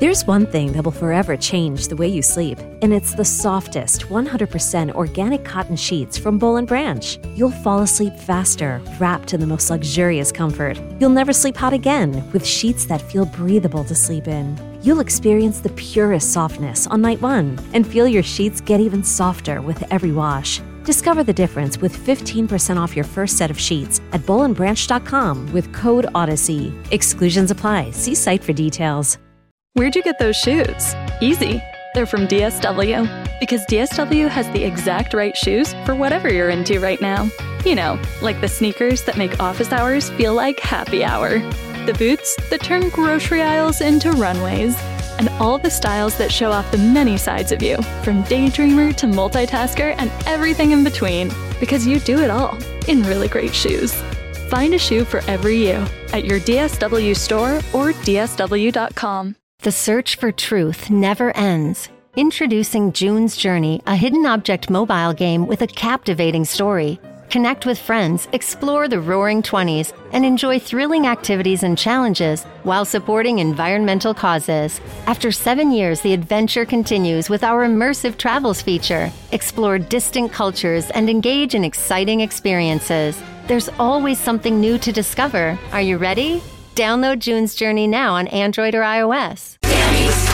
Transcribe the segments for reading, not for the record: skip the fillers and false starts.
There's one thing that will forever change the way you sleep, and it's the softest, 100% organic cotton sheets from Boll & Branch. You'll fall asleep faster, wrapped in the most luxurious comfort. You'll never sleep hot again, with sheets that feel breathable to sleep in. You'll experience the purest softness on night one, and feel your sheets get even softer with every wash. Discover the difference with 15% off your first set of sheets at bollandbranch.com with code Odyssey. Exclusions apply. See site for details. Where'd you get those shoes? Easy. They're from DSW. Because DSW has the exact right shoes for whatever you're into right now. You know, like the sneakers that make office hours feel like happy hour. The boots that turn grocery aisles into runways. And all the styles that show off the many sides of you, from daydreamer to multitasker and everything in between. Because you do it all in really great shoes. Find a shoe for every you at your DSW store or DSW.com. The search for truth never ends. Introducing June's Journey, a hidden object mobile game with a captivating story. Connect with friends, explore the roaring 20s, and enjoy thrilling activities and challenges while supporting environmental causes. After 7 years, the adventure continues with our immersive travels feature. Explore distant cultures and engage in exciting experiences. There's always something new to discover. Are you ready? Download June's Journey now on Android or iOS. Tammy's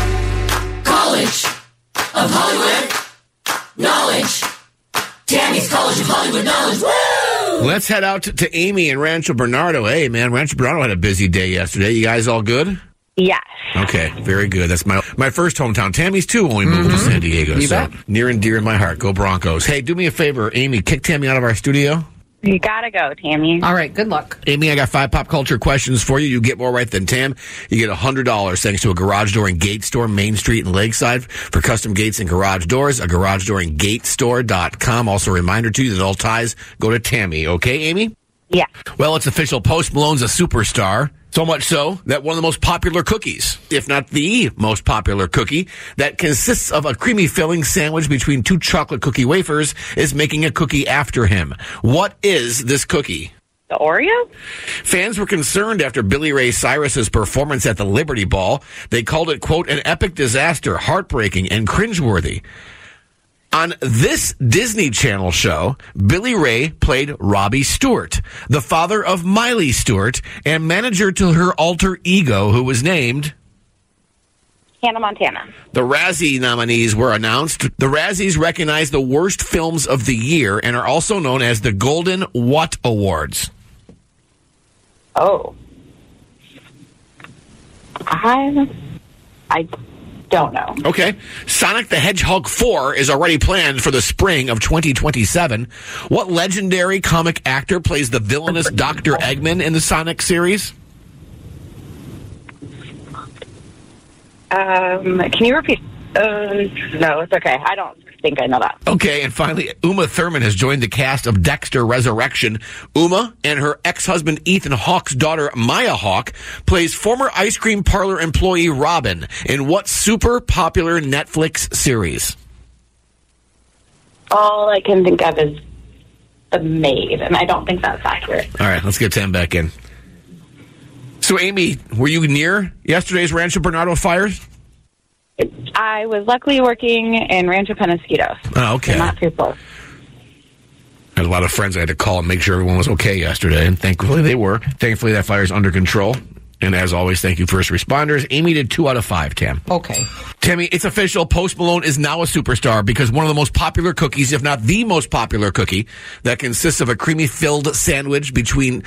College of Hollywood Knowledge. Tammy's College of Hollywood Knowledge. Woo! Let's head out to Amy in Rancho Bernardo. Hey, man, Rancho Bernardo had a busy day yesterday. You guys all good? Yes. Okay, very good. That's my first hometown. Tammy's too when we moved to San Diego. So near and dear in my heart. Go Broncos. Hey, do me a favor, Amy. Kick Tammy out of our studio. You gotta go, Tammy. All right, good luck. Amy, I got 5 pop culture questions for you. You get more right than Tam. You get $100 thanks to a garage door and gate store, Main Street and Lakeside. For custom gates and garage doors, a garage door and gatestore.com. Also a reminder to you that all ties go to Tammy. Okay, Amy? Yeah. Well, it's official. Post Malone's a superstar. So much so that one of the most popular cookies, if not the most popular cookie, that consists of a creamy filling sandwich between 2 chocolate cookie wafers, is making a cookie after him. What is this cookie? The Oreo? Fans were concerned after Billy Ray Cyrus's performance at the Liberty Ball. They called it, quote, an epic disaster, heartbreaking, and cringeworthy. On this Disney Channel show, Billy Ray played Robbie Stewart, the father of Miley Stewart, and manager to her alter ego, who was named Hannah Montana. The Razzie nominees were announced. The Razzies recognize the worst films of the year and are also known as the Golden What Awards? Oh. I don't know. Okay. Sonic the Hedgehog 4 is already planned for the spring of 2027. What legendary comic actor plays the villainous Dr. Eggman in the Sonic series? Can you repeat? No, it's okay. I don't think I know that. Okay, and finally, Uma Thurman has joined the cast of Dexter Resurrection. Uma and her ex-husband Ethan Hawke's daughter Maya Hawke plays former ice cream parlor employee Robin in what super popular Netflix series? All I can think of is The Maid, and I don't think that's accurate. All right, let's get Tam back in. So, Amy, were you near yesterday's Rancho Bernardo fires? I was luckily working in Rancho Penasquitos. Oh, okay. So not too close. I had a lot of friends I had to call and make sure everyone was okay yesterday, and thankfully they were. Thankfully that fire's under control. And as always, thank you, first responders. Amy did 2 out of 5, Tam. Okay. Tammy, it's official. Post Malone is now a superstar because one of the most popular cookies, if not the most popular cookie, that consists of a creamy filling sandwich between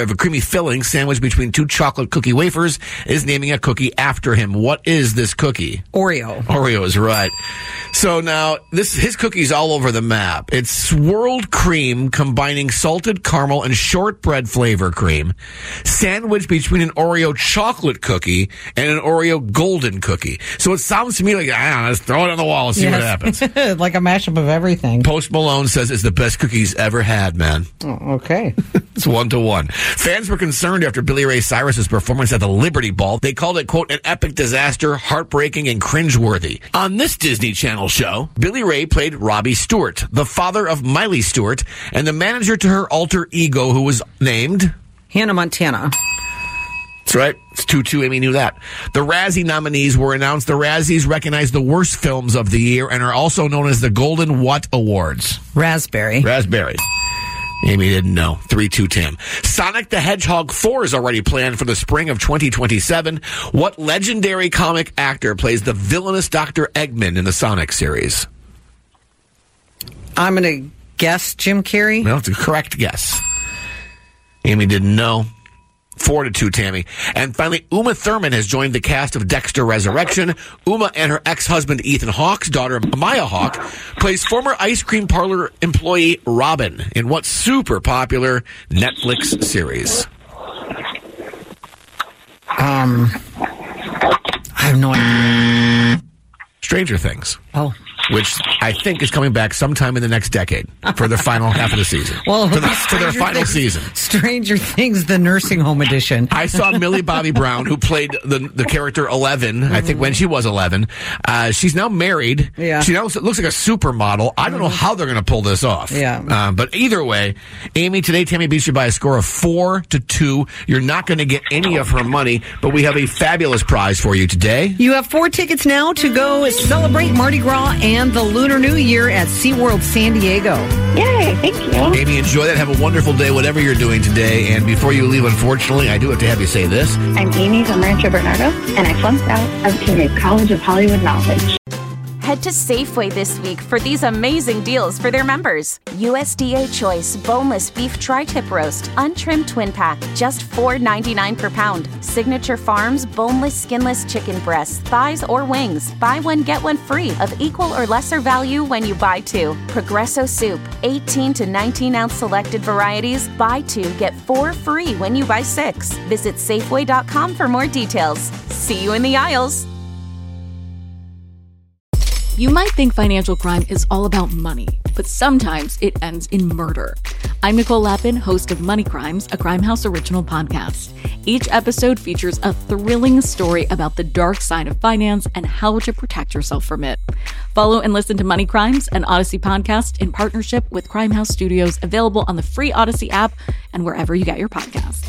2 chocolate cookie wafers, is naming a cookie after him. What is this cookie? Oreo. Oreo is right. So now, his cookie's all over the map. It's swirled cream combining salted caramel and shortbread flavor cream, sandwiched between an Oreo chocolate cookie and an Oreo golden cookie. So it sounds to me like, I don't know, let's throw it on the wall and see what happens. Like a mashup of everything. Post Malone says it's the best cookie he's ever had, man. Oh, okay. It's 1-1. Fans were concerned after Billy Ray Cyrus's performance at the Liberty Ball. They called it, quote, an epic disaster, heartbreaking, and cringeworthy. On this Disney Channel show, Billy Ray played Robbie Stewart, the father of Miley Stewart, and the manager to her alter ego, who was named Hannah Montana. That's right. It's 2-2. Amy knew that. The Razzie nominees were announced. The Razzies recognize the worst films of the year and are also known as the Golden What Awards? Raspberry. Amy didn't know. 3-2 Tim. Sonic the Hedgehog 4 is already planned for the spring of 2027. What legendary comic actor plays the villainous Dr. Eggman in the Sonic series? I'm going to guess Jim Carrey. Well, it's a correct guess. Amy didn't know. 4-2, Tammy. And finally, Uma Thurman has joined the cast of Dexter Resurrection. Uma and her ex-husband Ethan Hawke's daughter Maya Hawke plays former ice cream parlor employee Robin in what super popular Netflix series? I have no idea. Stranger Things. Oh. Which I think is coming back sometime in the next decade for the final half of the season. Well, for their final season. Stranger Things, the nursing home edition. I saw Millie Bobby Brown, who played the character 11, I think when she was 11. She's now married. Yeah. She now looks like a supermodel. I don't know how they're going to pull this off. Yeah. But either way, Amy, today Tammy beats you by a score of 4-2. You're not going to get any of her money, but we have a fabulous prize for you today. You have 4 tickets now to go celebrate Mardi Gras and the Lunar New Year at SeaWorld San Diego. Yay, thank you. Amy, enjoy that. Have a wonderful day, whatever you're doing today. And before you leave, unfortunately, I do have to have you say this. I'm Amy from Rancho Bernardo, and I flunked out of Teenage College of Hollywood Knowledge. Head to Safeway this week for these amazing deals for their members. USDA Choice Boneless Beef Tri-Tip Roast, Untrimmed Twin Pack, just $4.99 per pound. Signature Farms Boneless Skinless Chicken Breasts, Thighs, or Wings. Buy one, get one free of equal or lesser value when you buy 2. Progresso Soup, 18 to 19-ounce selected varieties. Buy 2, get 4 free when you buy 6. Visit Safeway.com for more details. See you in the aisles. You might think financial crime is all about money, but sometimes it ends in murder. I'm Nicole Lappin, host of Money Crimes, a Crime House original podcast. Each episode features a thrilling story about the dark side of finance and how to protect yourself from it. Follow and listen to Money Crimes, an Odyssey podcast in partnership with Crime House Studios, available on the free Odyssey app and wherever you get your podcasts.